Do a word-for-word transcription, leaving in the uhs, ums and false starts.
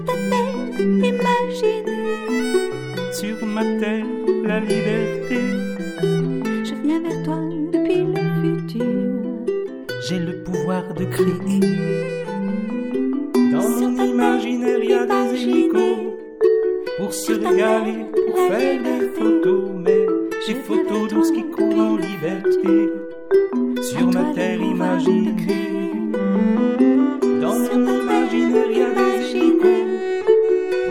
ta terre imaginée. Sur ma terre, la liberté. Je viens vers toi depuis le futur. J'ai le pouvoir de créer. Dans Sur mon ta imaginaire, il y a terre des hélicos pour se régaler, pour faire des photos. Mais j'ai photos d'ours qui courent en liberté. Sur ma terre imaginée.